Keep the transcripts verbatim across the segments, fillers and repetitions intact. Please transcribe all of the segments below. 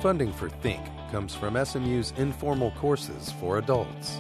Funding for Think comes from S M U's informal courses for adults.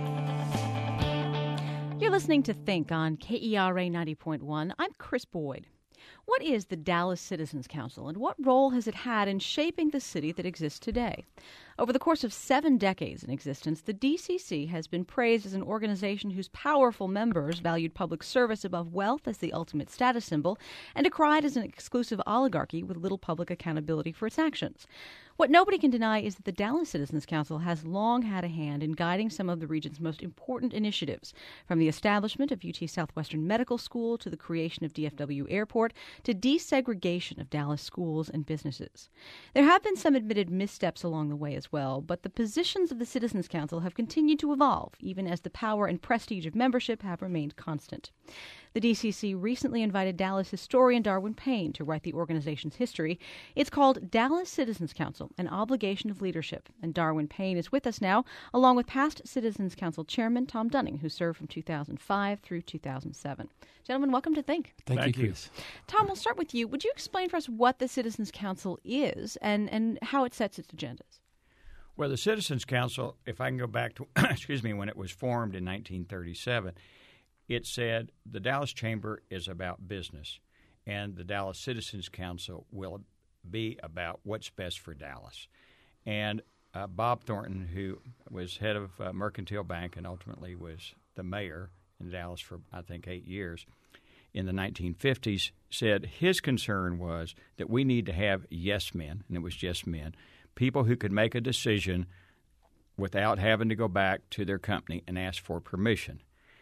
You're listening to Think on K E R A ninety point one. I'm Chris Boyd. What is the Dallas Citizens Council, and what role has it had in shaping the city that exists today? Over the course of seven decades in existence, the D C C has been praised as an organization whose powerful members valued public service above wealth as the ultimate status symbol and decried as an exclusive oligarchy with little public accountability for its actions. What nobody can deny is that the Dallas Citizens Council has long had a hand in guiding some of the region's most important initiatives, from the establishment of U T Southwestern Medical School to the creation of D F W Airport to desegregation of Dallas schools and businesses. There have been some admitted missteps along the way as well, but the positions of the Citizens Council have continued to evolve, even as the power and prestige of membership have remained constant. The D C C recently invited Dallas historian Darwin Payne to write the organization's history. It's called Dallas Citizens Council, an Obligation of Leadership. And Darwin Payne is with us now, along with past Citizens Council Chairman Tom Dunning, who served from two thousand five through two thousand seven. Gentlemen, welcome to Think. Thank, Thank you, you. Chris. Tom, we'll start with you. Would you explain for us what the Citizens Council is and, and how it sets its agendas? Well, the Citizens Council, if I can go back to, excuse me, when it was formed in nineteen thirty-seven, it said the Dallas Chamber is about business, and the Dallas Citizens Council will be about what's best for Dallas. And uh, Bob Thornton, who was head of uh, Mercantile Bank and ultimately was the mayor in Dallas for, I think, eight years in the nineteen fifties, said his concern was that we need to have yes men, and it was just men, people who could make a decision without having to go back to their company and ask for permission.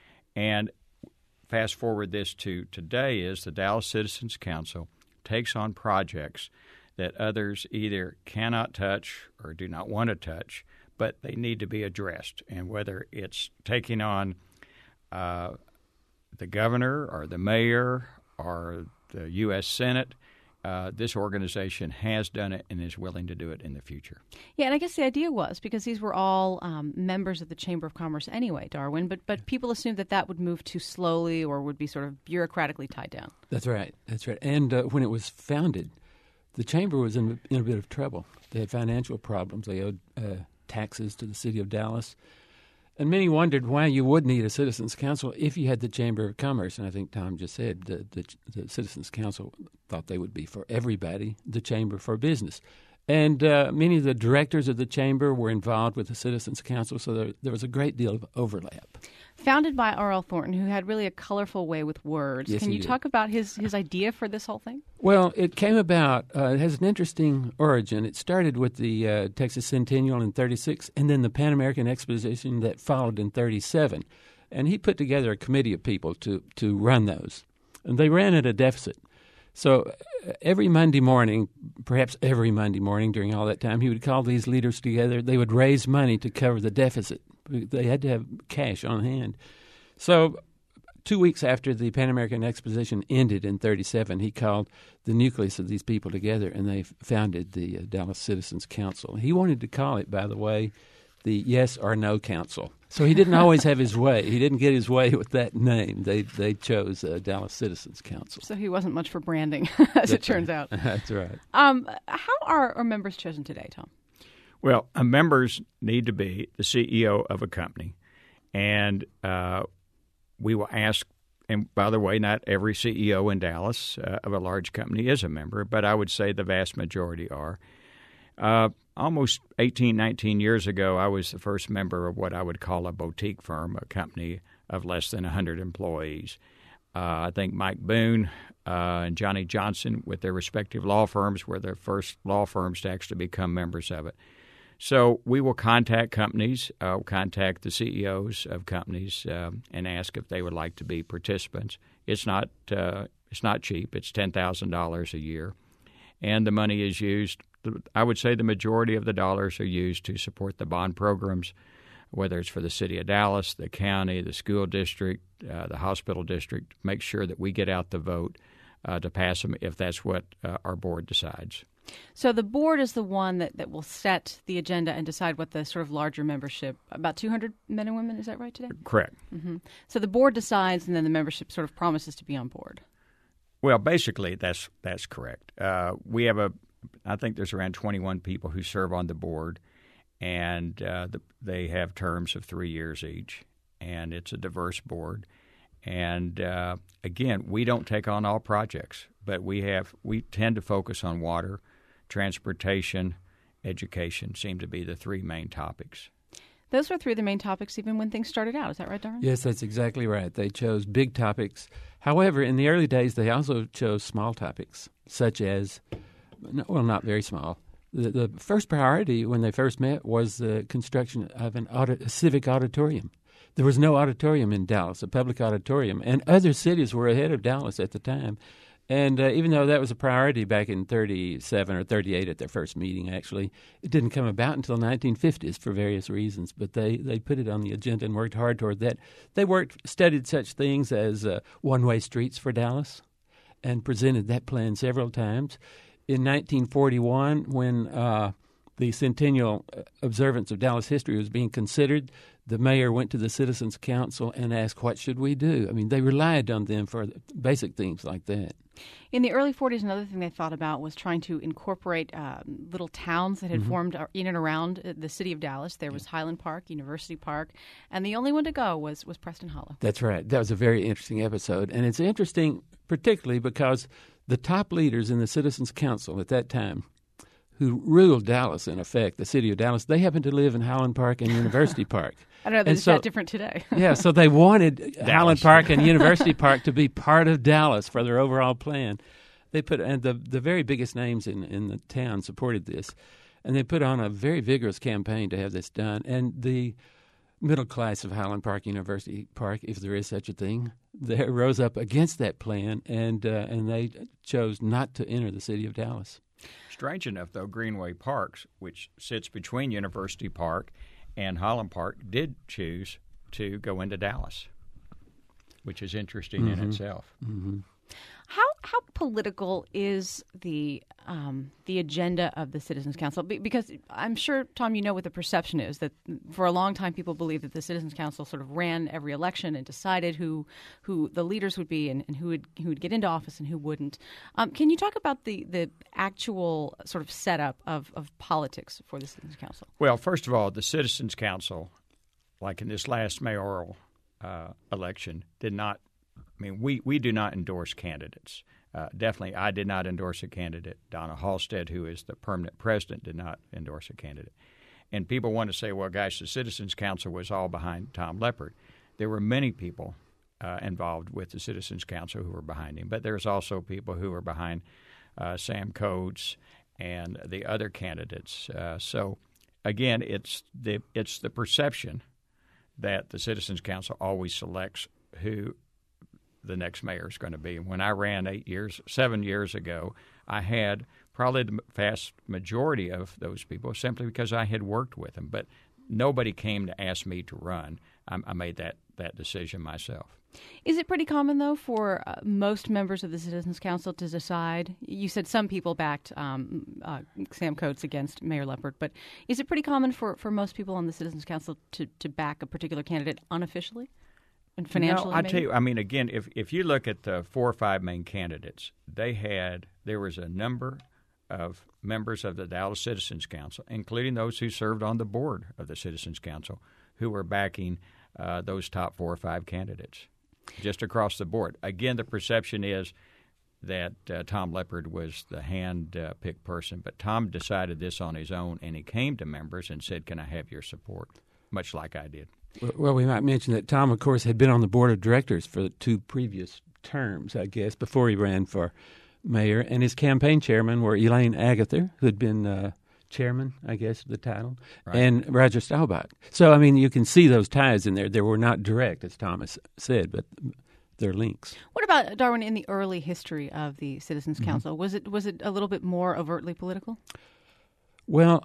And fast forward this to today is the Dallas Citizens Council takes on projects that others either cannot touch or do not want to touch, but they need to be addressed. And whether it's taking on uh, the governor or the mayor or the U S Senate, Uh, this organization has done it and is willing to do it in the future. Yeah, and I guess the idea was, because these were all um, members of the Chamber of Commerce anyway, Darwin, but but people assumed that that would move too slowly or would be sort of bureaucratically tied down. That's right. That's right. And uh, when it was founded, the Chamber was in, in a bit of trouble. They had financial problems. They owed uh, taxes to the city of Dallas. And many wondered why you would need a Citizens Council if you had the Chamber of Commerce. And I think Tom just said the, the, the Citizens Council thought they would be for everybody, the Chamber for business. And uh, many of the directors of the Chamber were involved with the Citizens Council, so there, there was a great deal of overlap. Founded by R L Thornton, who had really a colorful way with words. Yes, Can he you did. talk about his, his idea for this whole thing? Well, it came about, uh, it has an interesting origin. It started with the uh, Texas Centennial in thirty-six and then the Pan American Exposition that followed in thirty-seven. And he put together a committee of people to, to run those. And they ran at a deficit. So uh, every Monday morning, perhaps every Monday morning during all that time, he would call these leaders together. They would raise money to cover the deficit. They had to have cash on hand. So two weeks after the Pan American Exposition ended in thirty-seven, he called the nucleus of these people together, and they founded the uh, Dallas Citizens Council. He wanted to call it, by the way, the Yes or No Council. So he didn't always have his way. He didn't get his way with that name. They they chose uh, Dallas Citizens Council. So he wasn't much for branding, as it turns out. That's right. Um, how are, are members chosen today, Tom? Well, uh, members need to be the C E O of a company, and uh, we will ask, and by the way, not every C E O in Dallas uh, of a large company is a member, but I would say the vast majority are. Uh, almost eighteen, nineteen years ago, I was the first member of what I would call a boutique firm, a company of less than one hundred employees. Uh, I think Mike Boone uh, and Johnny Johnson, with their respective law firms, were the first law firms to actually become members of it. So we will contact companies, uh, contact the C E Os of companies, um, and ask if they would like to be participants. It's not uh, it's not cheap. It's ten thousand dollars a year, and the money is used. I would say the majority of the dollars are used to support the bond programs, whether it's for the city of Dallas, the county, the school district, uh, the hospital district. Make sure that we get out the vote uh, to pass them if that's what uh, our board decides. So the board is the one that, that will set the agenda and decide what the sort of larger membership, about two hundred men and women, is that right today? Correct. Mm-hmm. So the board decides, and then the membership sort of promises to be on board. Well, basically, that's that's correct. Uh, we have a I think there's around twenty-one people who serve on the board, and uh, the, they have terms of three years each, and it's a diverse board. And uh, again, we don't take on all projects, but we have we tend to focus on water, transportation, education seem to be the three main topics. Those were three of the main topics even when things started out. Is that right, Darwin? Yes, that's exactly right. They chose big topics. However, in the early days, they also chose small topics, such as, well, not very small. The, the first priority when they first met was the construction of an audi- a civic auditorium. There was no auditorium in Dallas, a public auditorium, and other cities were ahead of Dallas at the time. And uh, even though that was a priority back in thirty-seven or thirty-eight at their first meeting, actually, it didn't come about until the nineteen fifties for various reasons. But they, they put it on the agenda and worked hard toward that. They worked, studied such things as uh, one-way streets for Dallas and presented that plan several times. In nineteen forty-one, when uh, the centennial observance of Dallas history was being considered, the mayor went to the Citizens Council and asked, what should we do? I mean, they relied on them for basic things like that. In the early forties, another thing they thought about was trying to incorporate uh, little towns that had mm-hmm. formed in and around the city of Dallas. There was Highland Park, University Park, and the only one to go was, was Preston Hollow. That's right. That was a very interesting episode. And it's interesting particularly because the top leaders in the Citizens Council at that time who ruled Dallas, in effect, the city of Dallas, they happened to live in Highland Park and University Park. I don't know that it's so, that different today. Yeah, so they wanted Highland Park and University Park to be part of Dallas for their overall plan. They put and the the very biggest names in, in the town supported this, and they put on a very vigorous campaign to have this done. And the middle class of Highland Park, University Park, if there is such a thing, they rose up against that plan, and uh, and they chose not to enter the city of Dallas. Strange enough, though, Greenway Parks, which sits between University Park and Highland Park, did choose to go into Dallas, which is interesting mm-hmm. in itself. Mm-hmm. How how political is the um, the agenda of the Citizens Council? Be- because I'm sure, Tom, you know what the perception is, that for a long time people believed that the Citizens Council sort of ran every election and decided who who the leaders would be and, and who would who would get into office and who wouldn't. Um, can you talk about the, the actual sort of setup of, of politics for the Citizens Council? Well, first of all, the Citizens Council, like in this last mayoral uh, election, did not I mean, we, we do not endorse candidates. Uh, definitely, I did not endorse a candidate. Donna Halstead, who is the permanent president, did not endorse a candidate. And people want to say, well, gosh, the Citizens Council was all behind Tom Leppard. There were many people uh, involved with the Citizens Council who were behind him, but there's also people who were behind uh, Sam Coates and the other candidates. Uh, so, again, it's the it's the perception that the Citizens Council always selects who the next mayor is going to be. When I ran eight years, seven years ago, I had probably the vast majority of those people simply because I had worked with them. But nobody came to ask me to run. I, I made that, that decision myself. Is it pretty common, though, for uh, most members of the Citizens Council to decide? You said some people backed um, uh, Sam Coates against Mayor Leppard, but is it pretty common for, for most people on the Citizens Council to, to back a particular candidate unofficially? And financially, no, I maybe? tell you, I mean, again, if if you look at the four or five main candidates, they had there was a number of members of the Dallas Citizens Council, including those who served on the board of the Citizens Council, who were backing uh, those top four or five candidates, just across the board. Again, the perception is that uh, Tom Leppard was the hand-picked uh, person, but Tom decided this on his own, and he came to members and said, "Can I have your support?" Much like I did. Well, we might mention that Tom, of course, had been on the board of directors for the two previous terms, I guess, before he ran for mayor. And his campaign chairmen were Elaine Agather, who had been uh, chairman, I guess, of the title, right, and Roger Staubach. So, I mean, you can see those ties in there. They were not direct, as Thomas said, but they're links. What about, Darwin, in the early history of the Citizens mm-hmm. Council? Was it was it a little bit more overtly political? Well,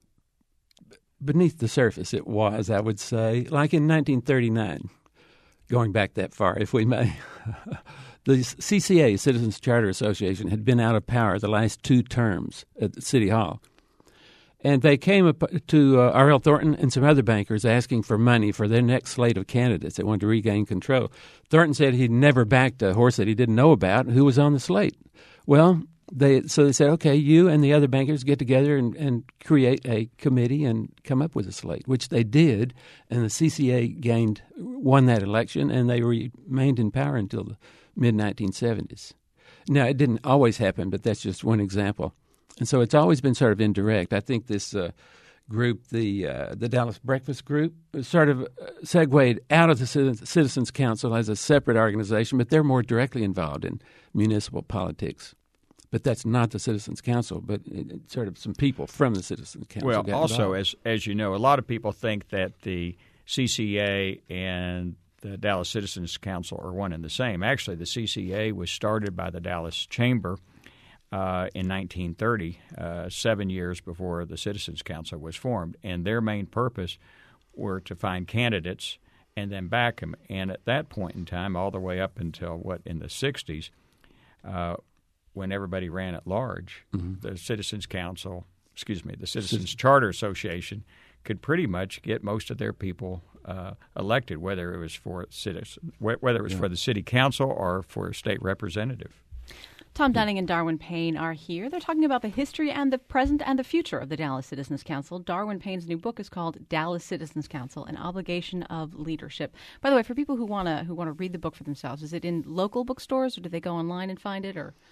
beneath the surface, it was, I would say, like in nineteen thirty-nine, going back that far, if we may. The C C A, Citizens Charter Association, had been out of power the last two terms at City Hall. And they came up to uh, R L Thornton and some other bankers asking for money for their next slate of candidates that wanted to regain control. Thornton said he'd never backed a horse that he didn't know about who was on the slate. Well, they so they said, okay, you and the other bankers get together and, and create a committee and come up with a slate, which they did, and the C C A gained won that election, and they remained in power until the mid nineteen seventies. Now, it didn't always happen, but that's just one example. And so it's always been sort of indirect. I think this uh, group, the uh, the Dallas Breakfast Group, sort of segued out of the Citizens Council as a separate organization, but they're more directly involved in municipal politics. But that's not the Citizens Council, but it, it, sort of some people from the Citizens Council. Well, got also, involved. as as you know, a lot of people think that the C C A and the Dallas Citizens Council are one and the same. Actually, the C C A was started by the Dallas Chamber uh, in nineteen thirty, uh, seven years before the Citizens Council was formed, and their main purpose were to find candidates and then back them. And at that point in time, all the way up until, what, in the sixties, uh, when everybody ran at large, mm-hmm. the Citizens Council, excuse me, the Citizens Charter Association could pretty much get most of their people uh, elected, whether it was for citizen, whether it was yeah. for the city council or for a state representative. Tom Dunning and Darwin Payne are here. They're talking about the history and the present and the future of the Dallas Citizens Council. Darwin Payne's new book is called Dallas Citizens Council: An Obligation of Leadership. By the way, for people who want to who want to read the book for themselves, is it in local bookstores or do they go online and find it? Or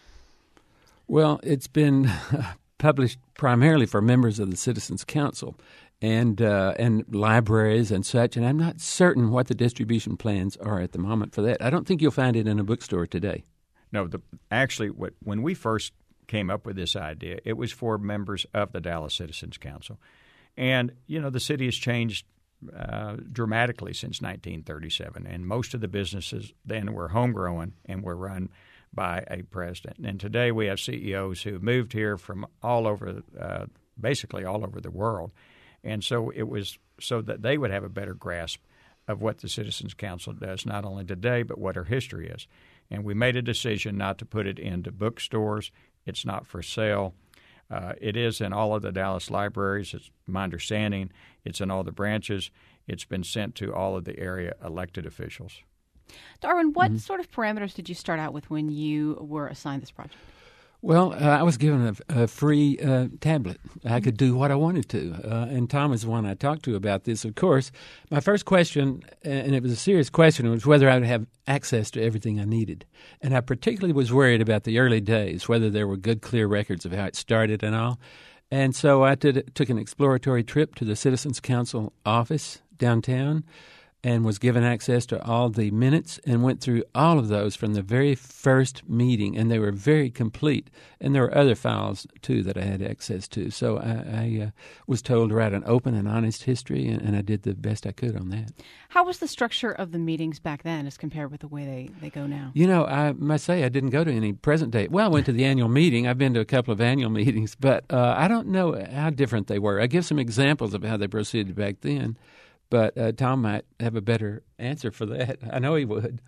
well, it's been published primarily for members of the Citizens Council and uh, and libraries and such, and I'm not certain what the distribution plans are at the moment for that. I don't think you'll find it in a bookstore today. No, the, actually, what, when we first came up with this idea, it was for members of the Dallas Citizens Council. And, you know, the city has changed uh, dramatically since nineteen thirty-seven, and most of the businesses then were homegrown and were run by a president. And today we have C E Os who moved here from all over, uh, basically all over the world. And so it was so that they would have a better grasp of what the Citizens Council does, not only today, but what our history is. And we made a decision not to put it into bookstores. It's not for sale. Uh, it is in all of the Dallas libraries. It's my understanding. It's in all the branches. It's been sent to all of the area elected officials. Darwin, what mm-hmm. sort of parameters did you start out with when you were assigned this project? Well, uh, I was given a, a free uh, tablet. I could do what I wanted to. Uh, and Tom is the one I talked to about this, of course. My first question, and it was a serious question, was whether I would have access to everything I needed. And I particularly was worried about the early days, whether there were good, clear records of how it started and all. And so I did, took an exploratory trip to the Citizens Council office downtown and was given access to all the minutes and went through all of those from the very first meeting, and they were very complete. And there were other files, too, that I had access to. So I, I uh, was told to write an open and honest history, and, and I did the best I could on that. How was the structure of the meetings back then as compared with the way they, they go now? You know, I must say I didn't go to any present day. Well, I went to the annual meeting. I've been to a couple of annual meetings, but uh, I don't know how different they were. I give some examples of how they proceeded back then. But uh, Tom might have a better answer for that. I know he would.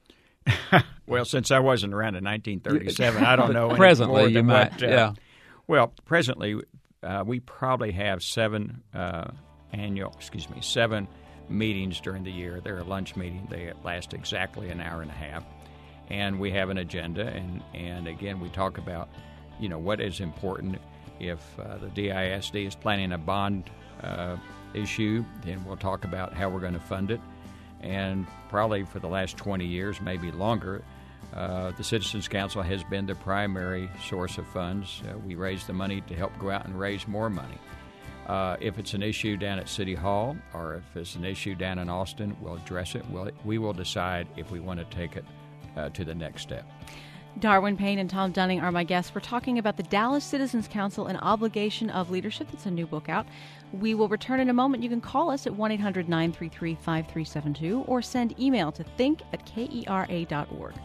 Well, since I wasn't around in nineteen thirty-seven, I don't know. Presently, any more you than might. What, uh, yeah. Well, presently, uh, we probably have seven uh, annual, excuse me, seven meetings during the year. They're a lunch meeting. They last exactly an hour and a half, and we have an agenda. And and again, we talk about, you know, what is important. If uh, the D I S D is planning a bond Uh, issue, then we'll talk about how we're going to fund it. And probably for the last twenty years, maybe longer, uh, the Citizens Council has been the primary source of funds. Uh, we raise the money to help go out and raise more money. Uh, if it's an issue down at City Hall or if it's an issue down in Austin, we'll address it. We'll, we will decide if we want to take it uh, to the next step. Darwin Payne and Tom Dunning are my guests. We're talking about the Dallas Citizens Council, An Obligation of Leadership. It's a new book out. We will return in a moment. You can call us at one eight hundred nine three three five three seven two or send email to think at K E R A dot org.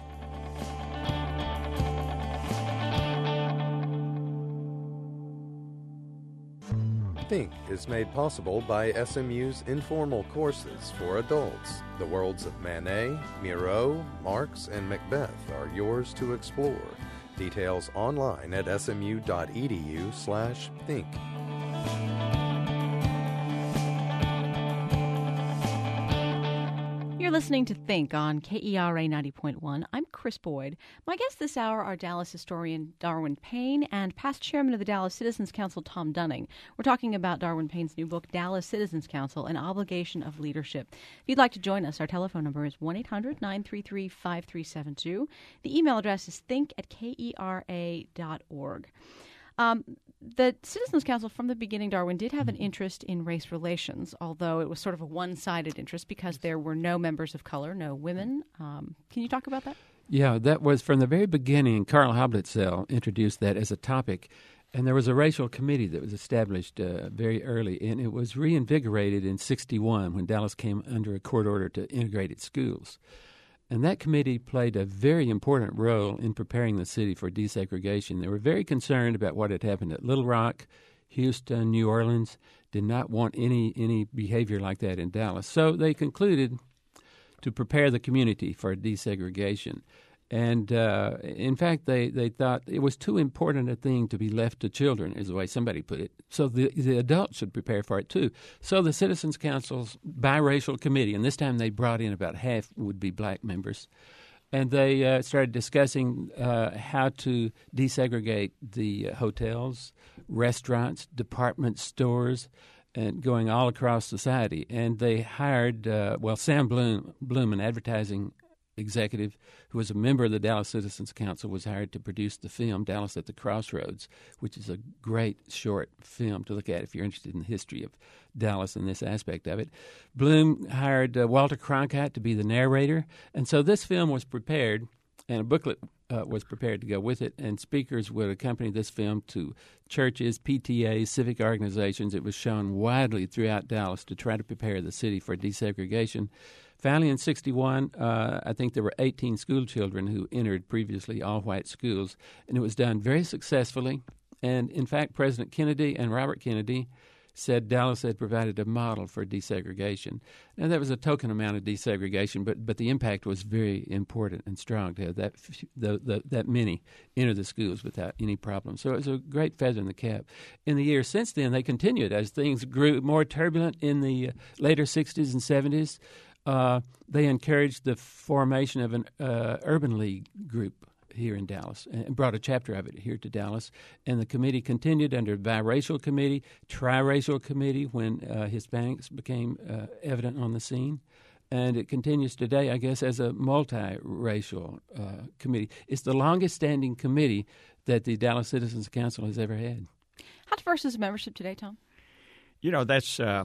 Think is made possible by S M U's informal courses for adults. The worlds of Manet, Miro, Marx, and Macbeth are yours to explore. Details online at smu.edu slash think. You're You're listening to Think on K E R A ninety point one. I'm Chris Boyd. My guests this hour are Dallas historian Darwin Payne and past chairman of the Dallas Citizens Council, Tom Dunning. We're talking about Darwin Payne's new book, Dallas Citizens Council, An Obligation of Leadership. If you'd like to join us, our telephone number is one eight hundred nine three three five three seven two. The email address is think at kera dot org. Um, the Citizens Council, from the beginning, Darwin, did have an interest in race relations, although it was sort of a one-sided interest because there were no members of color, no women. Um, can you talk about that? Yeah, that was from the very beginning. Carl Hablitzell introduced that as a topic, and there was a racial committee that was established uh, very early, and it was reinvigorated in sixty-one when Dallas came under a court order to integrate its schools. And that committee played a very important role in preparing the city for desegregation. They were very concerned about what had happened at Little Rock, Houston, New Orleans, did not want any, any behavior like that in Dallas. So they concluded to prepare the community for desegregation. And, uh, in fact, they, they thought it was too important a thing to be left to children, is the way somebody put it. So the, the adults should prepare for it, too. So the Citizens Council's biracial committee, and this time they brought in about half would be black members, and they uh, started discussing uh, how to desegregate the uh, hotels, restaurants, department stores, and going all across society. And they hired, uh, well, Sam Bloom, Bloom, an advertising executive who was a member of the Dallas Citizens Council, was hired to produce the film Dallas at the Crossroads, which is a great short film to look at if you're interested in the history of Dallas and this aspect of it. Bloom hired uh, Walter Cronkite to be the narrator, and so this film was prepared, and a booklet uh, was prepared to go with it, and speakers would accompany this film to churches, P T As, civic organizations. It was shown widely throughout Dallas to try to prepare the city for desegregation. Finally, in sixty-one, uh, I think there were eighteen school children who entered previously all-white schools, and it was done very successfully. And, in fact, President Kennedy and Robert Kennedy said Dallas had provided a model for desegregation. Now, that was a token amount of desegregation, but but the impact was very important and strong to have that, the, the, that many enter the schools without any problem. So it was a great feather in the cap. In the years since then, they continued as things grew more turbulent in the later sixties and seventies. Uh, they encouraged the formation of an uh, urban league group here in Dallas and brought a chapter of it here to Dallas. And the committee continued under biracial committee, triracial committee when uh, Hispanics became uh, evident on the scene. And it continues today, I guess, as a multiracial uh, committee. It's the longest-standing committee that the Dallas Citizens Council has ever had. How diverse is the membership today, Tom? You know, that's... Uh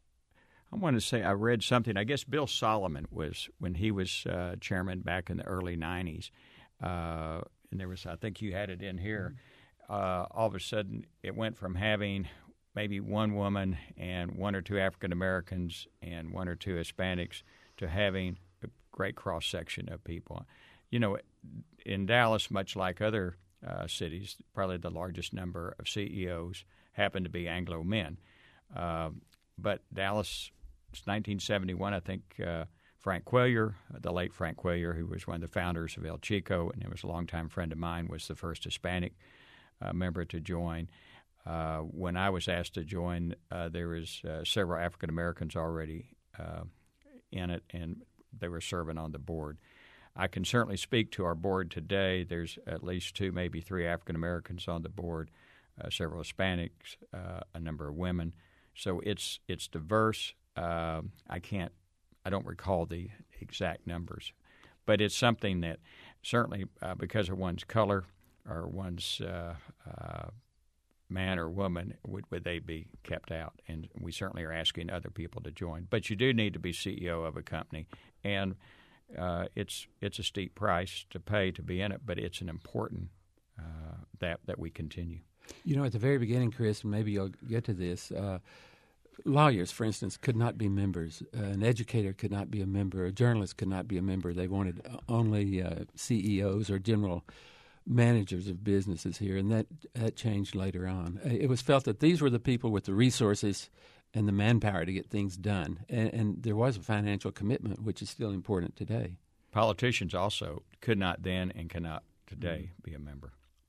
I want to say I read something. I guess Bill Solomon was, when he was uh, chairman back in the early nineties, uh, and there was, I think you had it in here, uh, all of a sudden it went from having maybe one woman and one or two African Americans and one or two Hispanics to having a great cross-section of people. You know, in Dallas, much like other uh, cities, probably the largest number of C E Os happen to be Anglo men. Uh, but Dallas... It's nineteen seventy-one, I think uh, Frank Cuellar, the late Frank Cuellar, who was one of the founders of El Chico and was a longtime friend of mine, was the first Hispanic uh, member to join. Uh, when I was asked to join, uh, there was uh, several African Americans already uh, in it, and they were serving on the board. I can certainly speak to our board today. There's at least two, maybe three African Americans on the board, uh, several Hispanics, uh, a number of women. So it's it's diverse. Uh, I can't, I don't recall the exact numbers, but it's something that certainly uh, because of one's color or one's uh, uh, man or woman, would, would they be kept out? And we certainly are asking other people to join. But you do need to be C E O of a company, and uh, it's it's a steep price to pay to be in it, but it's an important uh, that that we continue. You know, at the very beginning, Chris, and maybe you'll get to this, uh, lawyers, for instance, could not be members. Uh, an educator could not be a member. A journalist could not be a member. They wanted only uh, C E Os or general managers of businesses here, and that, that changed later on. It was felt that these were the people with the resources and the manpower to get things done, and, and there was a financial commitment, which is still important today. Politicians also could not then and cannot today be a member.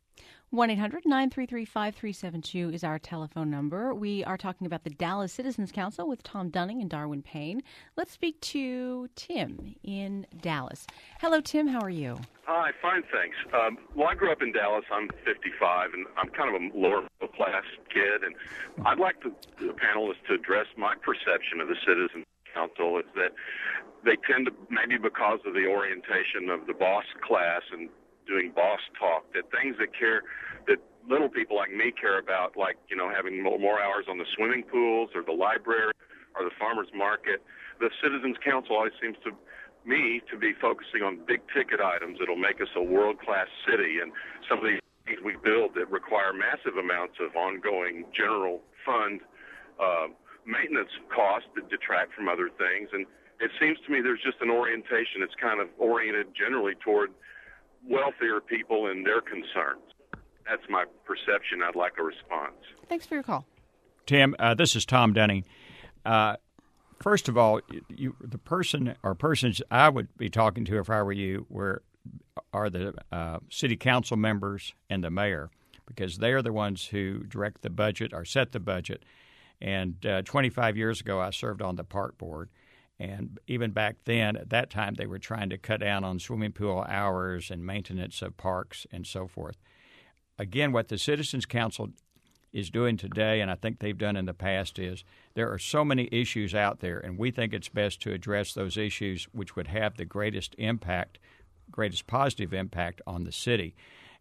one eight hundred nine three three five three seven two is our telephone number. We are talking about the Dallas Citizens Council with Tom Dunning and Darwin Payne. Let's speak to Tim in Dallas. Hello, Tim. How are you? Hi, fine, thanks. Um, well, I grew up in Dallas. I'm fifty-five, and I'm kind of a lower middle class kid. And I'd like to, the panelists to address my perception of the Citizens Council is that they tend to, maybe because of the orientation of the boss class and doing boss talk, that things that care, that little people like me care about, like, you know, having more, more hours on the swimming pools or the library or the farmer's market. The Citizens Council always seems to me to be focusing on big ticket items that'll make us a world-class city, and some of these things we build that require massive amounts of ongoing general fund uh, maintenance costs that detract from other things. And it seems to me there's just an orientation that's kind of oriented generally toward wealthier people and their concerns. That's my perception. I'd like a response. Thanks for your call. Tim, uh, this is Tom Dunning. Uh, first of all, you, the person or persons I would be talking to if I were you were are the uh, city council members and the mayor, because they're the ones who direct the budget or set the budget. And uh, twenty-five years ago, I served on the park board. And even back then, at that time, they were trying to cut down on swimming pool hours and maintenance of parks and so forth. Again, what the Citizens Council is doing today, and I think they've done in the past, is there are so many issues out there, and we think it's best to address those issues which would have the greatest impact, greatest positive impact on the city,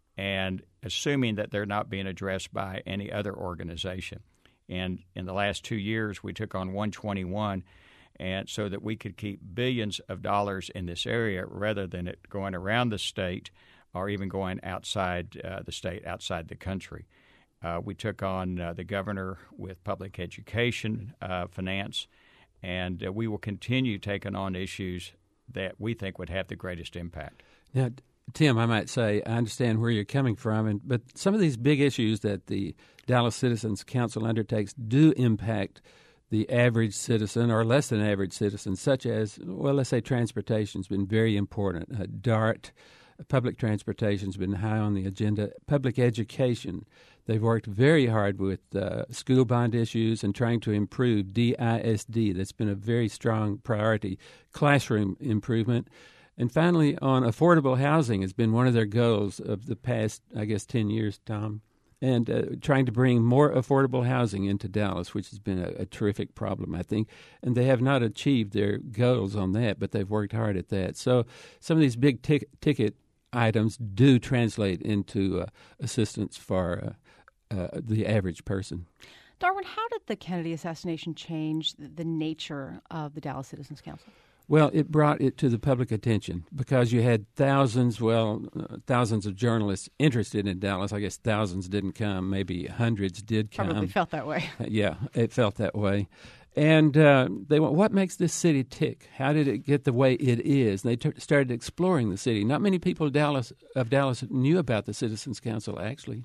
and assuming that they're not being addressed by any other organization. And in the last two years, we took on one twenty-one, and so that we could keep billions of dollars in this area rather than it going around the state or even going outside uh, the state, outside the country. Uh, we took on uh, the governor with public education, uh, finance, and uh, we will continue taking on issues that we think would have the greatest impact. Now, Tim, I might say I understand where you're coming from, and but some of these big issues that the Dallas Citizens Council undertakes do impact the average citizen or less than average citizen, such as, well, let's say transportation has been very important. Uh, DART, public transportation has been high on the agenda. Public education, they've worked very hard with uh, school bond issues and trying to improve D I S D. That's been a very strong priority. Classroom improvement. And finally, on affordable housing has been one of their goals of the past, I guess, ten years, Tom. And uh, trying to bring more affordable housing into Dallas, which has been a, a terrific problem, I think. And they have not achieved their goals on that, but they've worked hard at that. So some of these big tic- ticket items do translate into uh, assistance for uh, uh, the average person. Darwin, how did the Kennedy assassination change the, the nature of the Dallas Citizens Council? Well, it brought it to the public attention because you had thousands, well, uh, thousands of journalists interested in Dallas. I guess thousands didn't come. Maybe hundreds did come. Probably felt that way. Uh, yeah, it felt that way. And uh, they went, what makes this city tick? How did it get the way it is? And they t- started exploring the city. Not many people of Dallas, of Dallas knew about the Citizens Council, actually.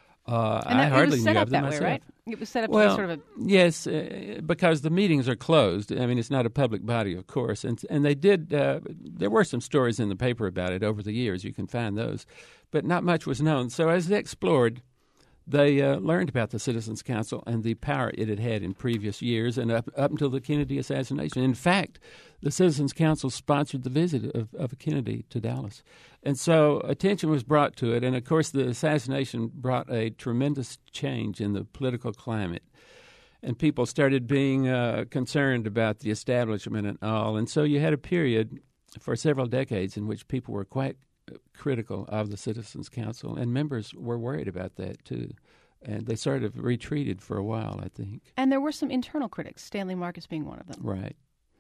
Uh, and that, I hardly it was set knew up of them that way, myself. right? It was set up well, to be sort of a... Yes, uh, because the meetings are closed. I mean, it's not a public body, of course. And and they did, uh, there were some stories in the paper about it over the years. You can find those. But not much was known. So as they explored, they uh, learned about the Citizens Council and the power it had had in previous years and up, up until the Kennedy assassination. In fact, the Citizens Council sponsored the visit of, of Kennedy to Dallas. And so attention was brought to it. And, of course, the assassination brought a tremendous change in the political climate. And people started being uh, concerned about the establishment and all. And so you had a period for several decades in which people were quite critical of the Citizens Council, and members were worried about that too. And they sort of retreated for a while, I think. And there were some internal critics, Stanley Marcus being one of them. Right.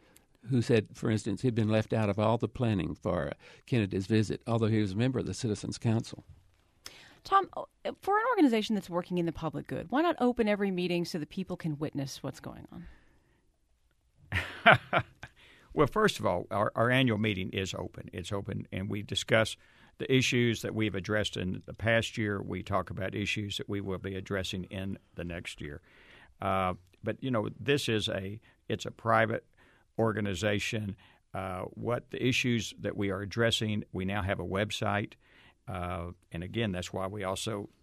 Who said, for instance, he'd been left out of all the planning for Kennedy's visit, although he was a member of the Citizens Council. Tom, for an organization that's working in the public good, why not open every meeting so that people can witness what's going on? Well, first of all, our, our annual meeting is open. It's open, and we discuss the issues that we've addressed in the past year. We talk about issues that we will be addressing in the next year. Uh, but, you know, this is a it's a private organization. Uh, what the issues that we are addressing, we now have a website. Uh, and, again, that's why we also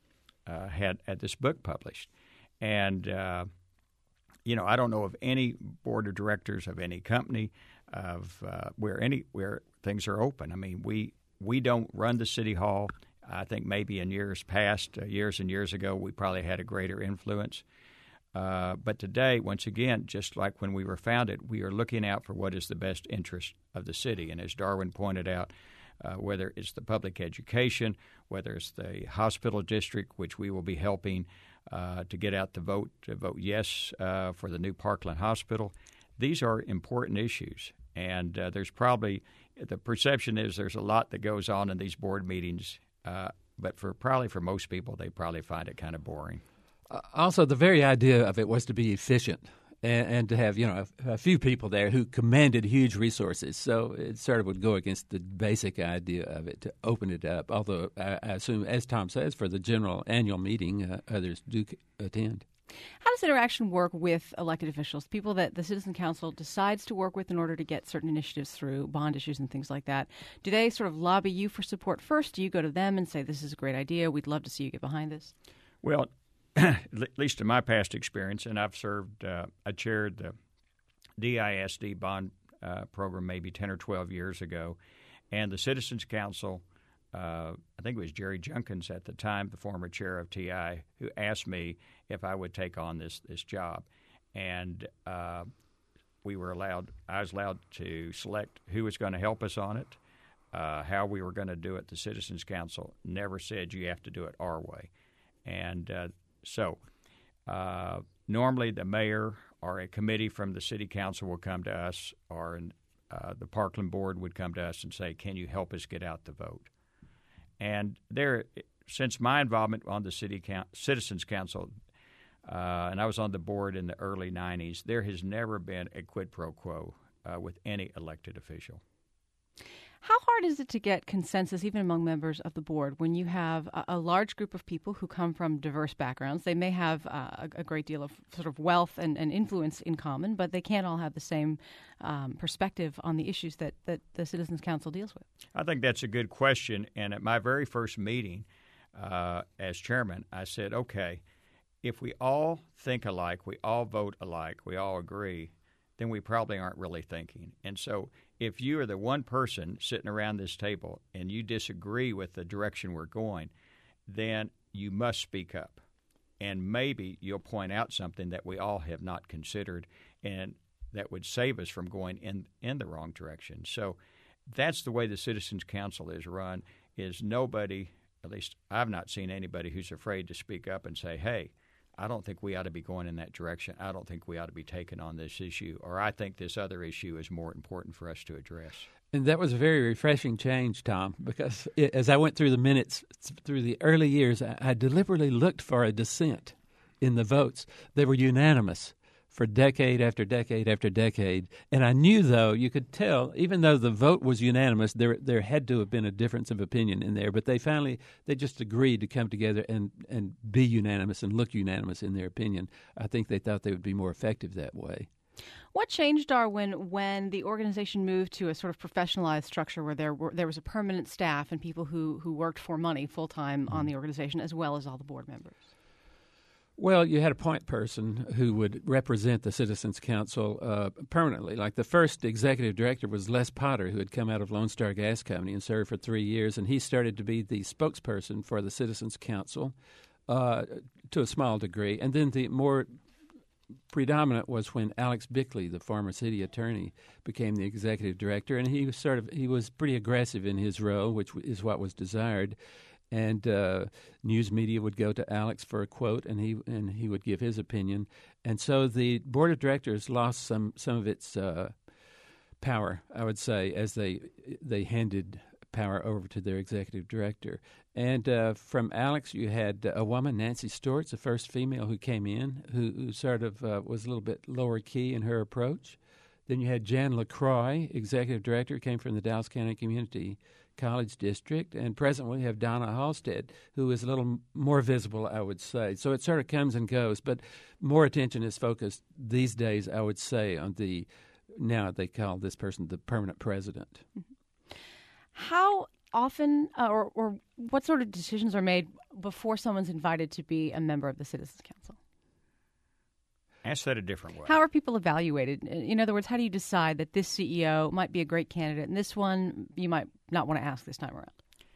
uh, had had this book published, and uh, you know I don't know of any board of directors of any company of uh, where any where things are open. I mean, we we don't run the city hall. I think maybe in years past, uh, years and years ago, we probably had a greater influence. Uh, but today, once again, just like when we were founded, we are looking out for what is the best interest of the city. And as Darwin pointed out, uh, whether it's the public education, whether it's the hospital district, which we will be helping uh, to get out the vote, to vote yes uh, for the new Parkland Hospital, these are important issues. And uh, there's probably, the perception is there's a lot that goes on in these board meetings, uh, but for probably for most people, they probably find it kind of boring. Uh, also, the very idea of it was to be efficient and, and to have, you know, a, a few people there who commanded huge resources. So it sort of would go against the basic idea of it to open it up. Although I, I assume, as Tom says, for the general annual meeting, uh, others do c- attend. How does interaction work with elected officials, people that the Citizen Council decides to work with in order to get certain initiatives through, bond issues and things like that? Do they sort of lobby you for support first? Do you go to them and say, this is a great idea, we'd love to see you get behind this? Well, at least in my past experience, and I've served, uh, I chaired the D I S D bond uh, program maybe ten or twelve years ago, and the Citizens Council, uh, I think it was Jerry Junkins at the time, the former chair of T I, who asked me if I would take on this this job, and uh, we were allowed, I was allowed to select who was going to help us on it, uh, how we were going to do it. The Citizens Council never said you have to do it our way, and uh, So uh, normally the mayor or a committee from the city council will come to us, or uh, the Parkland board would come to us and say, can you help us get out the vote? And there, since my involvement on the city council, Citizens Council, uh, and I was on the board in the early nineties, there has never been a quid pro quo uh, with any elected official. How hard is it to get consensus, even among members of the board, when you have a, a large group of people who come from diverse backgrounds? They may have uh, a, a great deal of sort of wealth and, and influence in common, but they can't all have the same um, perspective on the issues that, that the Citizens Council deals with. I think that's a good question. And at my very first meeting uh, as chairman, I said, okay, if we all think alike, we all vote alike, we all agree, then we probably aren't really thinking. And so if you are the one person sitting around this table and you disagree with the direction we're going, then you must speak up. And maybe you'll point out something that we all have not considered and that would save us from going in, in the wrong direction. So that's the way the Citizens Council is run, is nobody, at least I've not seen anybody who's afraid to speak up and say, hey, I don't think we ought to be going in that direction. I don't think we ought to be taking on this issue, or I think this other issue is more important for us to address. And that was a very refreshing change, Tom, because it, as I went through the minutes, through the early years, I, I deliberately looked for a dissent in the votes. They were unanimous for decade after decade after decade. And I knew, though, you could tell, even though the vote was unanimous, there there had to have been a difference of opinion in there. But they finally, they just agreed to come together and, and be unanimous and look unanimous in their opinion. I think they thought they would be more effective that way. What changed, Darwin, when the organization moved to a sort of professionalized structure where there were there was a permanent staff and people who, who worked for money full-time on the organization, as well as all the board members? Well, you had a point person who would represent the Citizens Council uh, permanently. Like the first executive director was Les Potter, who had come out of Lone Star Gas Company and served for three years, and he started to be the spokesperson for the Citizens Council uh, to a small degree. And then the more predominant was when Alex Bickley, the former city attorney, became the executive director, and he was sort of he was pretty aggressive in his role, which is what was desired. And uh, news media would go to Alex for a quote, and he and he would give his opinion. And so the board of directors lost some some of its uh, power, I would say, as they they handed power over to their executive director. And uh, from Alex, you had a woman, Nancy Storts, the first female who came in, who, who sort of uh, was a little bit lower key in her approach. Then you had Jan LaCroix, executive director, came from the Dallas County Community College District, and presently we have Donna Halstead, who is a little more visible, I would say. So it sort of comes and goes, but more attention is focused these days, I would say, on the, now they call this person the permanent president. How often, uh, or, or what sort of decisions are made before someone's invited to be a member of the Citizens Council? Ask that a different way. How are people evaluated? In other words, how do you decide that this C E O might be a great candidate and this one you might not want to ask this time around?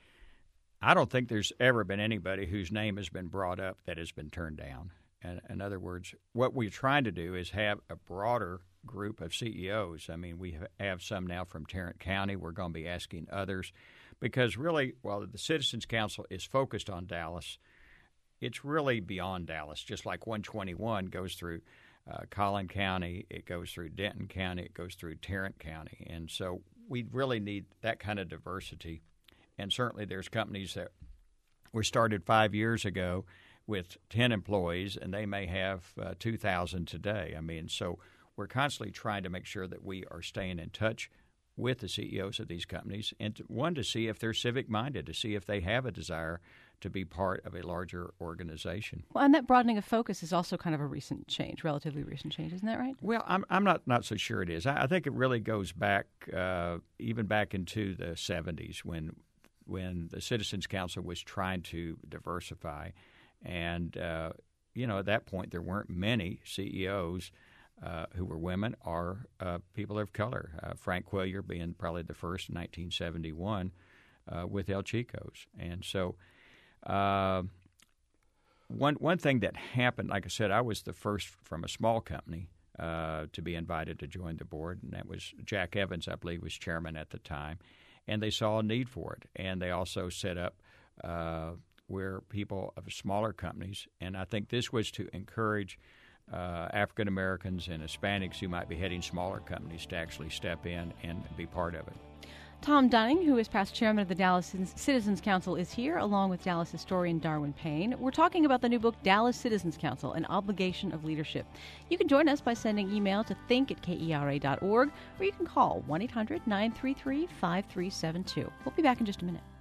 I don't think there's ever been anybody whose name has been brought up that has been turned down. And in other words, what we're trying to do is have a broader group of C E Os. I mean, we have some now from Tarrant County. We're going to be asking others because really, while the Citizens Council is focused on Dallas, it's really beyond Dallas. Just like one twenty-one goes through uh, Collin County, it goes through Denton County, it goes through Tarrant County. And so we really need that kind of diversity. And certainly there's companies that were started five years ago with ten employees, and they may have uh, two thousand today. I mean, so we're constantly trying to make sure that we are staying in touch with the C E Os of these companies, and to, one, to see if they're civic-minded, to see if they have a desire to be part of a larger organization. Well, and that broadening of focus is also kind of a recent change, relatively recent change, isn't that right? Well, I'm I'm not, not so sure it is. I, I think it really goes back, uh, even back into the seventies when when the Citizens Council was trying to diversify. And, uh, you know, at that point there weren't many C E Os uh, who were women or uh, people of color, uh, Frank Quillier being probably the first in nineteen seventy-one uh, with El Chicos. And so uh, one one thing that happened, like I said, I was the first from a small company uh, to be invited to join the board, and that was Jack Evans, I believe, was chairman at the time. And they saw a need for it, and they also set up uh, where people of smaller companies, and I think this was to encourage uh, African Americans and Hispanics who might be heading smaller companies to actually step in and be part of it. Tom Dunning, who is past chairman of the Dallas Citizens Council, is here, along with Dallas historian Darwin Payne. We're talking about the new book, Dallas Citizens Council, An Obligation of Leadership. You can join us by sending email to think at K E R A dot org, or you can call one eight hundred nine three three five three seven two. We'll be back in just a minute.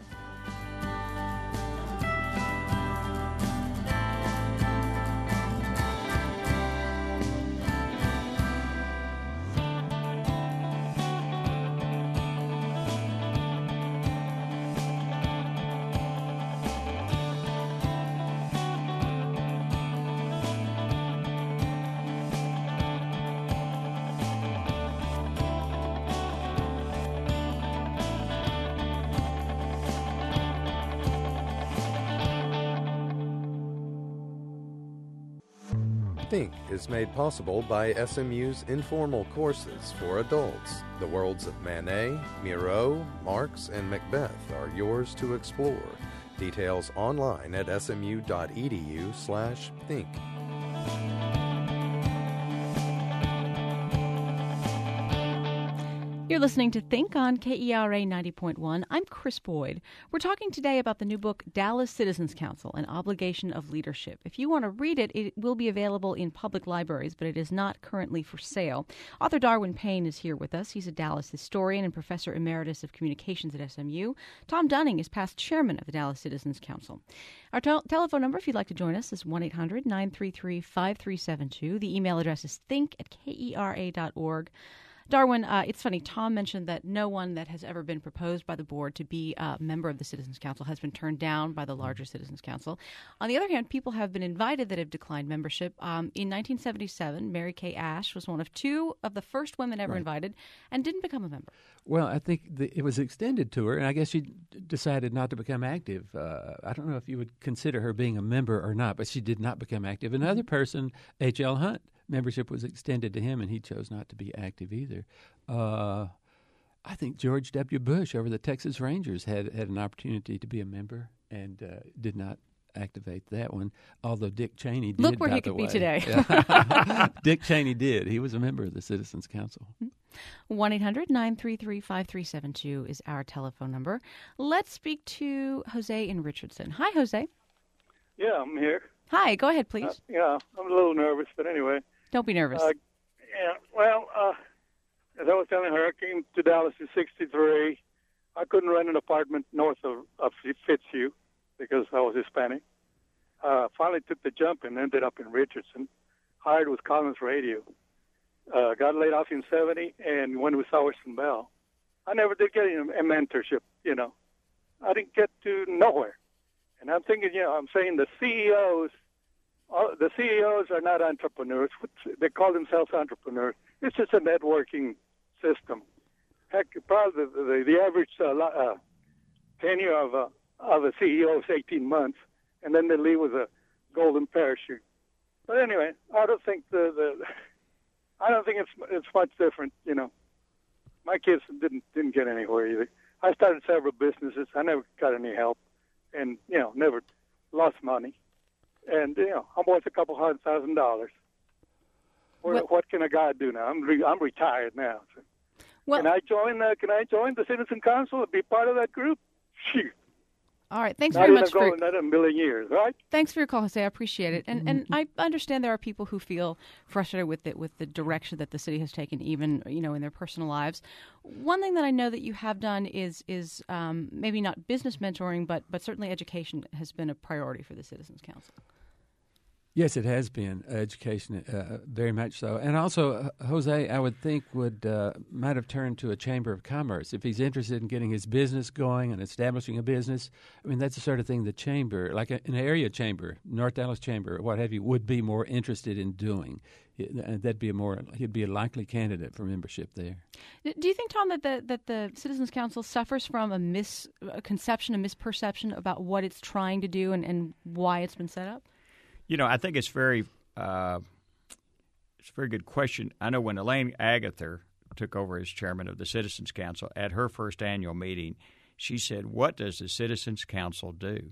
Think is made possible by S M U's informal courses for adults. The worlds of Manet, Miro, Marx, and Macbeth are yours to explore. Details online at smu.edu slash think. You're listening to Think on K E R A ninety point one. I'm Chris Boyd. We're talking today about the new book, Dallas Citizens Council, An Obligation of Leadership. If you want to read it, it will be available in public libraries, but it is not currently for sale. Author Darwin Payne is here with us. He's a Dallas historian and professor emeritus of communications at S M U. Tom Dunning is past chairman of the Dallas Citizens Council. Our tel- telephone number, if you'd like to join us, is one eight hundred nine three three five three seven two. The email address is think at K E R A dot org. Darwin, uh, it's funny, Tom mentioned that no one that has ever been proposed by the board to be a member of the Citizens Council has been turned down by the larger Citizens Council. On the other hand, people have been invited that have declined membership. Um, in nineteen seventy-seven, Mary Kay Ash was one of two of the first women ever right. invited and didn't become a member. Well, I think the, it was extended to her, and I guess she d- decided not to become active. Uh, I don't know if you would consider her being a member or not, but she did not become active. Another person, H L Hunt, membership was extended to him, and he chose not to be active either. Uh, I think George W. Bush over the Texas Rangers had, had an opportunity to be a member and uh, did not activate that one, although Dick Cheney did. Look where by he the could way. be today. Dick Cheney did. He was a member of the Citizens Council. one eight hundred nine three three five three seven two is our telephone number. Let's speak to Jose in Richardson. Hi, Jose. Yeah, I'm here. Hi, go ahead, please. Uh, yeah, I'm a little nervous, but anyway. Don't be nervous. Uh, yeah, well, uh, as I was telling her, I came to Dallas in sixty-three. I couldn't rent an apartment north of, of Fitzhugh because I was Hispanic. Uh, finally took the jump and ended up in Richardson. Hired with Collins Radio. Uh, got laid off in seventy and went with Sowerson Bell. I never did get a, a mentorship, you know. I didn't get to nowhere. And I'm thinking, you know, I'm saying the C E Os, all, the C E Os are not entrepreneurs. They call themselves entrepreneurs. It's just a networking system. Heck, probably the, the, the average uh, uh, tenure of a, of a C E O is eighteen months, and then they leave with a golden parachute. But anyway, I don't think the, the I don't think it's it's much different. You know, my kids didn't didn't get anywhere either. I started several businesses. I never got any help, and you know, never lost money. And you know, I'm worth a couple hundred thousand dollars. What, what can a guy do now? I'm re- I'm retired now. So. Well, can I join? Uh, can I join the Citizen Council and be part of that group? Shoot. All right. Thanks not very in much a goal, for not in a million years, right? Thanks for your call, Jose. I appreciate it, and and I understand there are people who feel frustrated with it, with the direction that the city has taken, even you know in their personal lives. One thing that I know that you have done is is um, maybe not business mentoring, but but certainly education has been a priority for the Citizens Council. Yes, it has been uh, education, uh, very much so. And also, uh, Jose, I would think, would uh, might have turned to a chamber of commerce. If he's interested in getting his business going and establishing a business, I mean, that's the sort of thing the chamber, like a, an area chamber, North Dallas Chamber, or what have you, would be more interested in doing. That'd be a more, he'd be a likely candidate for membership there. Do you think, Tom, that the, that the Citizens Council suffers from a misconception, a misperception about what it's trying to do and, and why it's been set up? You know, I think it's very uh, it's a very good question. I know when Elaine Agather took over as chairman of the Citizens Council, at her first annual meeting, she said, "What does the Citizens Council do?"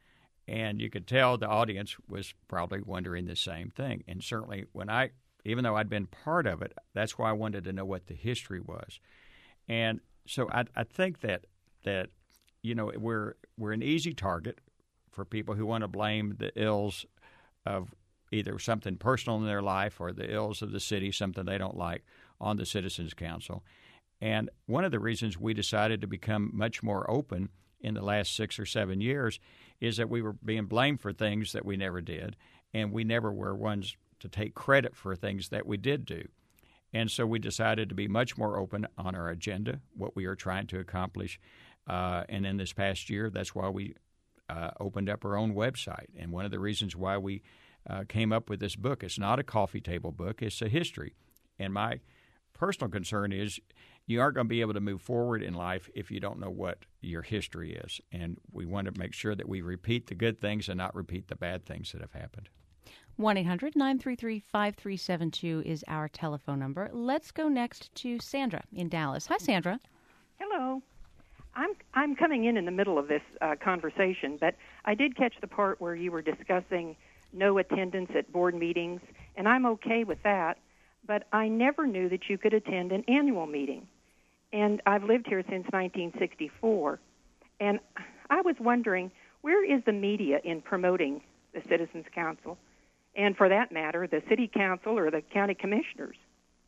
And you could tell the audience was probably wondering the same thing. And certainly when I, even though I'd been part of it, that's why I wanted to know what the history was. And so I, I think that, that, you know, we're we're an easy target for people who want to blame the ills of either something personal in their life or the ills of the city, something they don't like, on the Citizens Council. And one of the reasons we decided to become much more open in the last six or seven years is that we were being blamed for things that we never did, and we never were ones to take credit for things that we did do. And so we decided to be much more open on our agenda, what we are trying to accomplish. Uh, and in this past year, that's why we Uh, opened up our own website. And one of the reasons why we uh, came up with this book, it's not a coffee table book, it's a history. And my personal concern is you aren't going to be able to move forward in life if you don't know what your history is. And we want to make sure that we repeat the good things and not repeat the bad things that have happened. one eight hundred nine three three five three seven two is our telephone number. Let's go next to Sandra in Dallas. Hi, Sandra. Hello. I'm I'm coming in in the middle of this uh, conversation, but I did catch the part where you were discussing no attendance at board meetings, and I'm okay with that, but I never knew that you could attend an annual meeting. And I've lived here since nineteen sixty-four, and I was wondering, where is the media in promoting the Citizens Council, and for that matter, the City Council or the County Commissioners?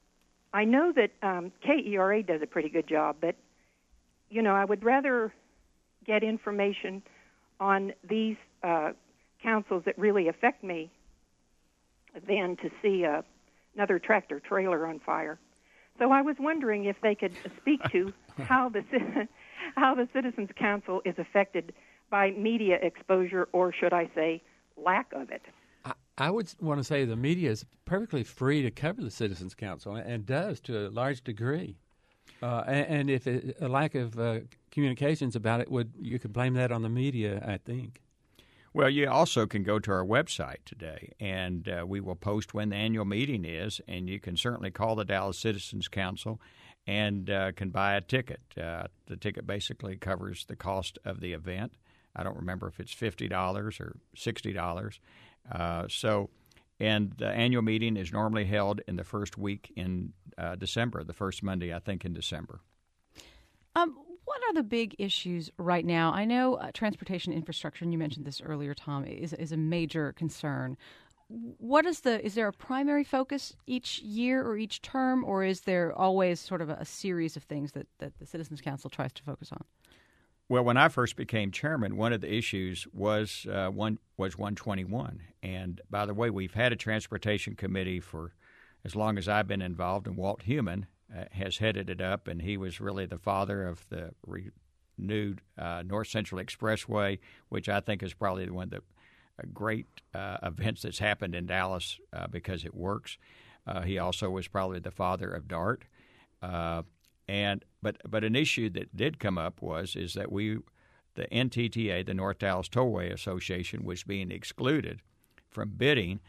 I know that um, K E R A does a pretty good job, but you know, I would rather get information on these uh, councils that really affect me than to see uh, another tractor trailer on fire. So I was wondering if they could speak to how the how the Citizens Council is affected by media exposure, or should I say, lack of it. I, I would want to say the media is perfectly free to cover the Citizens Council, and does to a large degree. Uh, and, and if it, a lack of uh, communications about it, would you could blame that on the media, I think. Well, you also can go to our website today, and uh, we will post when the annual meeting is, and you can certainly call the Dallas Citizens Council and uh, can buy a ticket. Uh, the ticket basically covers the cost of the event. I don't remember if it's fifty dollars or sixty dollars. Uh, so, and the annual meeting is normally held in the first week in uh, December, the first Monday, I think, in December. Um, what are the big issues right now? I know uh, transportation infrastructure, and you mentioned this earlier, Tom, is is a major concern. What is the is there a primary focus each year or each term, or is there always sort of a, a series of things that, that the Citizens Council tries to focus on? Well, when I first became chairman, one of the issues was uh, one was one twenty-one. And by the way, we've had a transportation committee for as long as I've been involved, and Walt Heumann uh, has headed it up, and he was really the father of the re- new uh, North Central Expressway, which I think is probably one of the uh, great uh, events that's happened in Dallas uh, because it works. Uh, he also was probably the father of DART. Uh, and but but an issue that did come up was is that we, the N T T A, the North Dallas Tollway Association, was being excluded from bidding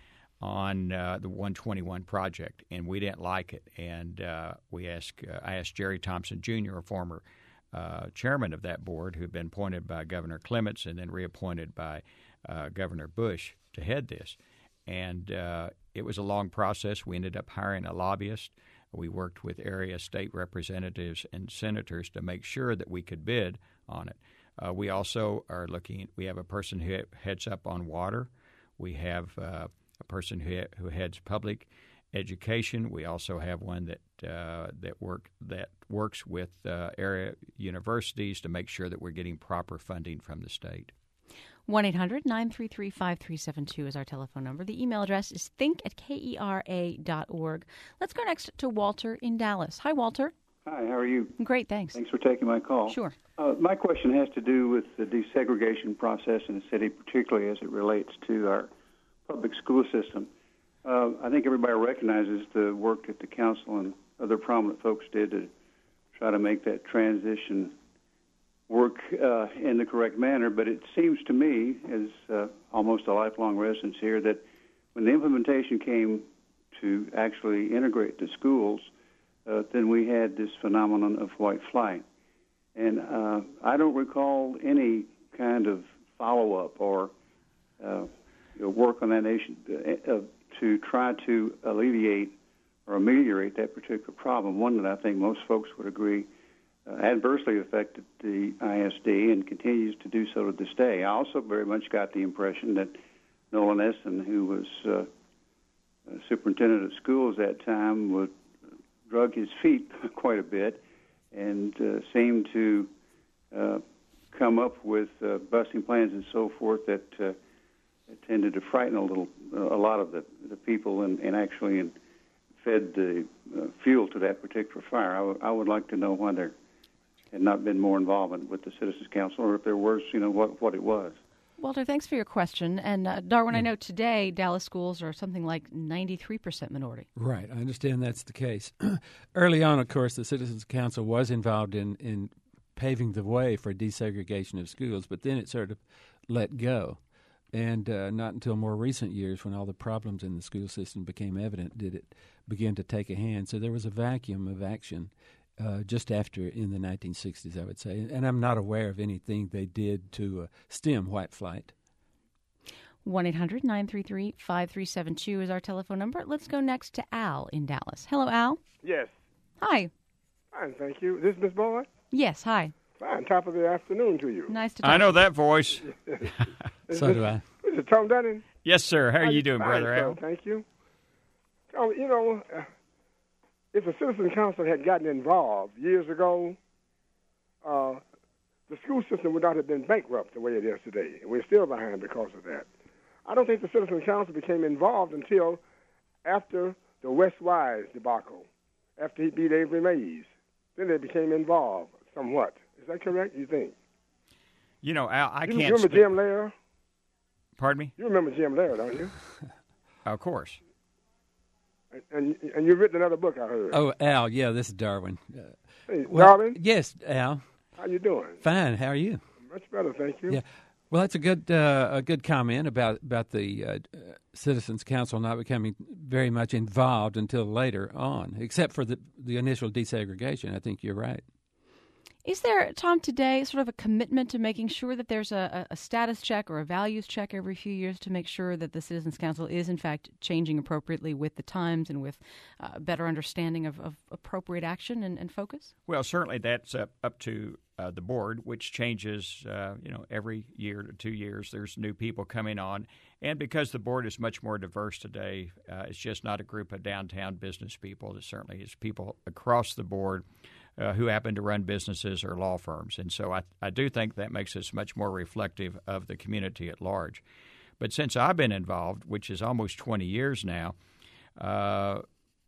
on uh, the one twenty-one project, and we didn't like it. And uh, we asked, uh, I asked Jerry Thompson Junior, a former uh, chairman of that board, who had been appointed by Governor Clements and then reappointed by uh, Governor Bush to head this. And uh, it was a long process. We ended up hiring a lobbyist. We worked with area state representatives and senators to make sure that we could bid on it. Uh, we also are looking, we have a person who heads up on water. We have uh, a person who who heads public education. We also have one that uh, that work that works with uh, area universities to make sure that we're getting proper funding from the state. one eight hundred nine three three five three seven two is our telephone number. The email address is think at kera dot org. Let's go next to Walter in Dallas. Hi, Walter. Hi, how are you? Great, thanks. Thanks for taking my call. Sure. Uh, my question has to do with the desegregation process in the city, particularly as it relates to our public school system. Uh, I think everybody recognizes the work that the council and other prominent folks did to try to make that transition work uh, in the correct manner, but it seems to me, as uh, almost a lifelong resident here, that when the implementation came to actually integrate the schools, uh, then we had this phenomenon of white flight. And uh, I don't recall any kind of follow-up or uh, work on that nation uh, to try to alleviate or ameliorate that particular problem, one that I think most folks would agree uh, adversely affected the I S D and continues to do so to this day. I also very much got the impression that Nolan Essen, who was uh, superintendent of schools at that time, would drug his feet quite a bit and uh, seemed to uh, come up with uh, busing plans and so forth that uh, tended to frighten a little, uh, a lot of the, the people, and, and actually and fed the uh, fuel to that particular fire. I, w- I would like to know why there had not been more involvement with the Citizens Council, or if there was, you know, what what it was. Walter, thanks for your question. And uh, Darwin, I know today Dallas schools are something like ninety-three percent minority. Right. I understand that's the case. Early on, of course, the Citizens Council was involved in, in paving the way for desegregation of schools, but then it sort of let go. And uh, not until more recent years, when all the problems in the school system became evident, did it begin to take a hand. So there was a vacuum of action uh, just after, in the nineteen sixties, I would say. And I'm not aware of anything they did to uh, stem white flight. one eight hundred nine three three five three seven two is our telephone number. Let's go next to Al in Dallas. Hello, Al. Yes. Hi. Fine, thank you. This is Miss Boyd? Yes, hi. Fine. Top of the afternoon to you. Nice to talk I know to you. that voice. So do I. Is it Tom Dunning? Yes, sir. How are you doing, Fine, Brother sir, Al? Thank you. Oh, you know, uh, if the Citizen Council had gotten involved years ago, uh, the school system would not have been bankrupt the way it is today. We're still behind because of that. I don't think the Citizen Council became involved until after the West Wise debacle, after he beat Avery Mays. Then they became involved somewhat. Is that correct, you think? You know, Al, I you, can't You remember speak. Jim Lair? Pardon me? You remember Jim Lair, don't you? Of course. And, and and you've written another book, I heard. Oh, Al, yeah, this is Darwin. Uh, Hey, well, Darwin, yes, Al. how you doing? Fine. How are you? Much better, thank you. Yeah. Well, that's a good uh, a good comment about about the uh, Citizens Council not becoming very much involved until later on, except for the the initial desegregation. I think you're right. Is there, Tom, today sort of a commitment to making sure that there's a, a status check or a values check every few years to make sure that the Citizens Council is, in fact, changing appropriately with the times and with uh, better understanding of, of appropriate action and, and focus? Well, certainly that's up, up to uh, the board, which changes, uh, you know, every year to two years. There's new people coming on. And because the board is much more diverse today, uh, it's just not a group of downtown business people. It certainly is people across the board Uh, who happen to run businesses or law firms. And so I, I do think that makes us much more reflective of the community at large. But since I've been involved, which is almost twenty years now, uh,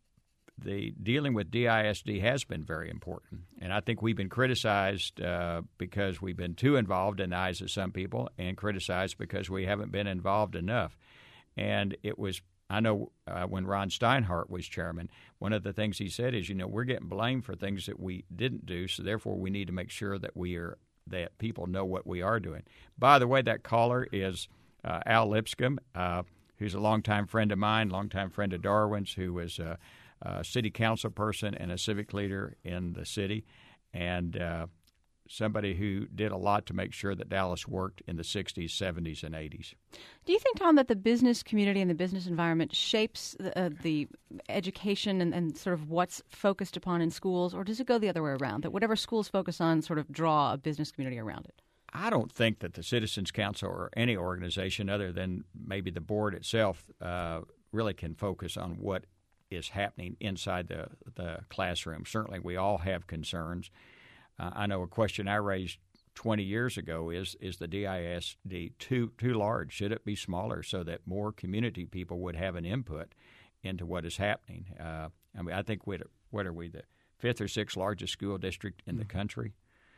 the dealing with D I S D has been very important. And I think we've been criticized uh, because we've been too involved in the eyes of some people, and criticized because we haven't been involved enough. And it was, I know uh, when Ron Steinhardt was chairman, one of the things he said is, you know, we're getting blamed for things that we didn't do, so therefore we need to make sure that we are that people know what we are doing. By the way, that caller is uh, Al Lipscomb, uh, who's a longtime friend of mine, longtime friend of Darwin's, who was a, a city council person and a civic leader in the city, and uh, somebody who did a lot to make sure that Dallas worked in the sixties, seventies, and eighties. Do you think, Tom, that the business community and the business environment shapes the, uh, the education and, and sort of what's focused upon in schools, or does it go the other way around, that whatever schools focus on sort of draw a business community around it? I don't think that the Citizens Council or any organization other than maybe the board itself uh, really can focus on what is happening inside the, the classroom. Certainly we all have concerns. Uh, I know a question I raised twenty years ago is, is the D I S D too too large? Should it be smaller so that more community people would have an input into what is happening? Uh, I mean, I think we're, what are we, the fifth or sixth largest school district in mm-hmm. the country?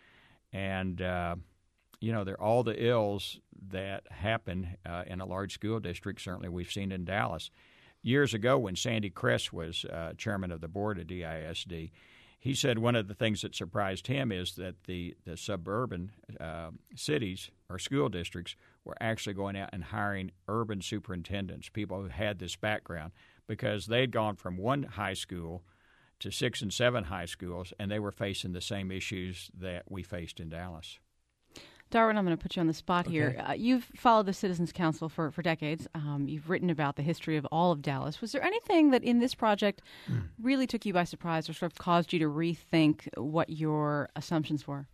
And, uh, you know, there are all the ills that happen uh, in a large school district. Certainly we've seen in Dallas. Years ago when Sandy Kress was uh, chairman of the board of D I S D, he said one of the things that surprised him is that the, the suburban uh, cities or school districts were actually going out and hiring urban superintendents, people who had this background, because they'd gone from one high school to six and seven high schools, and they were facing the same issues that we faced in Dallas. Darwin, I'm going to put you on the spot Okay. here. Uh, you've followed the Citizens Council for, for decades. Um, you've written about the history of all of Dallas. Was there anything that in this project mm. really took you by surprise or sort of caused you to rethink what your assumptions were?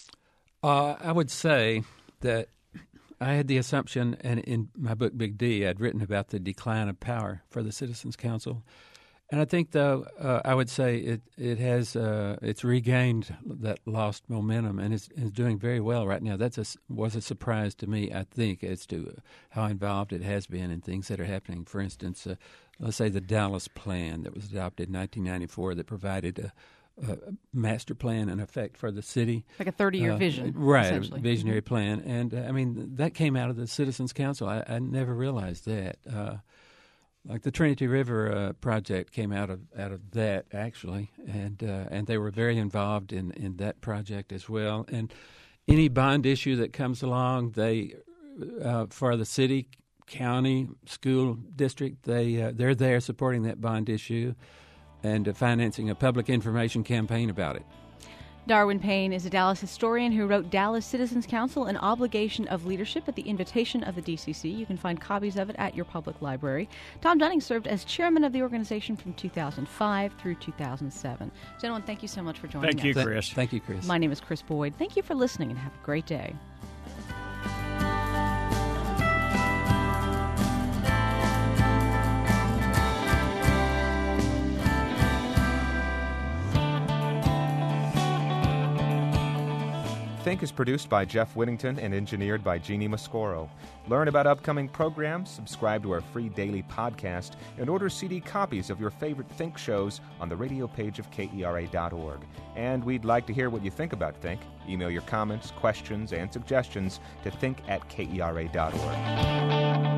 Uh, I would say that I had the assumption, and in my book Big D, I'd written about the decline of power for the Citizens Council. And I think, though, uh, I would say it it has uh, it's regained that lost momentum and is is doing very well right now. That's a, was a surprise to me, I think, as to how involved it has been in things that are happening. For instance, uh, let's say the Dallas Plan that was adopted in nineteen ninety-four that provided a, a master plan in effect for the city. Like a thirty-year uh, vision, right? A visionary mm-hmm. plan, and uh, I mean that came out of the Citizens Council. I, I never realized that. Uh, Like the Trinity River uh, project came out of out of that actually, and uh, and they were very involved in, in that project as well. And any bond issue that comes along, they uh, for the city, county, school district, they uh, they're there supporting that bond issue and uh, financing a public information campaign about it. Darwin Payne is a Dallas historian who wrote Dallas Citizens Council, An Obligation of Leadership at the invitation of the D C C. You can find copies of it at your public library. Tom Dunning served as chairman of the organization from two thousand five through two thousand seven. Gentlemen, thank you so much for joining thank us. You, Chris. Th- thank you, Chris. My name is Chris Boyd. Thank you for listening and have a great day. Think is produced by Jeff Whittington and engineered by Jeannie Mascoro. Learn about upcoming programs, subscribe to our free daily podcast, and order C D copies of your favorite Think shows on the radio page of K E R A dot org. And we'd like to hear what you think about Think. Email your comments, questions, and suggestions to think at K E R A dot org.